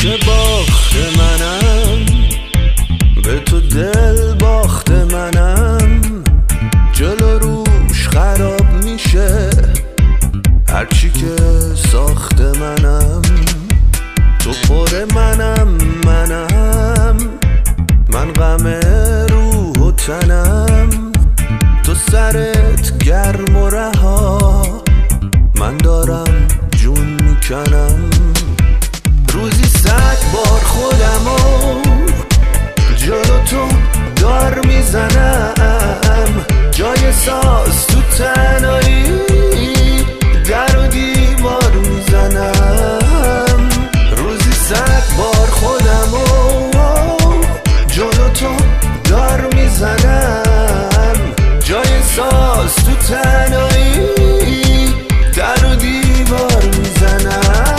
باخت منم، به تو دل باخت منم، جلو روش خراب میشه هرچی که ساخت منم. تو پر منم، من غم روح و تنم، تو سرت گرم و رها، من دارم جون میکنم. روزی 100 بار خودمو جلو تو دار میزنم، جای ساز تو تنهایی در و دیوار میزنم. روزی 100 بار خودمو جلو تو دار میزنم، جای ساز تو تنهایی در و دیوار میزنم.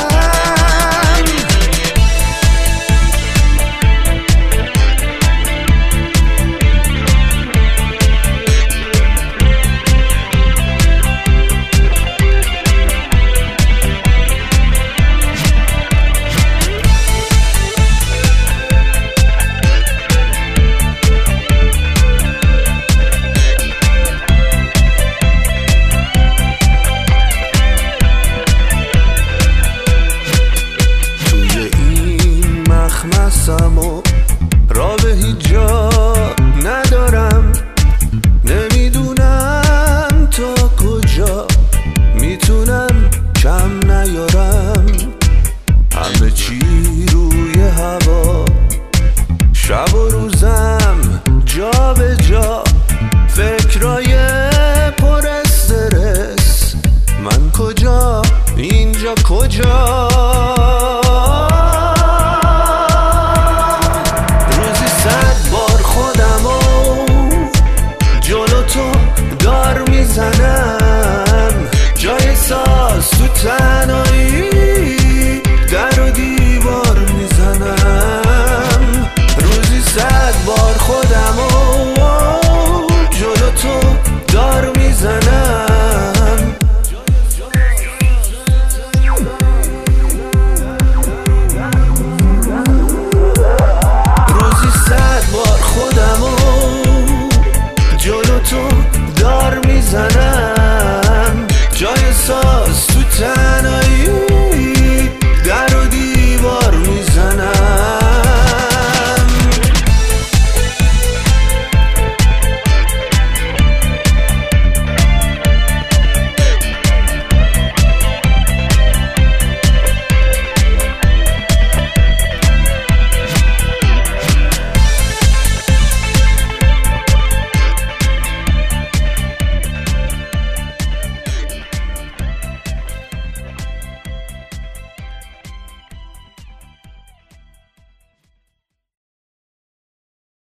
و را به هیچ جا ندارم، نمیدونم تا کجا میتونم کم نیارم. همه چی روی هوا، شب و روزم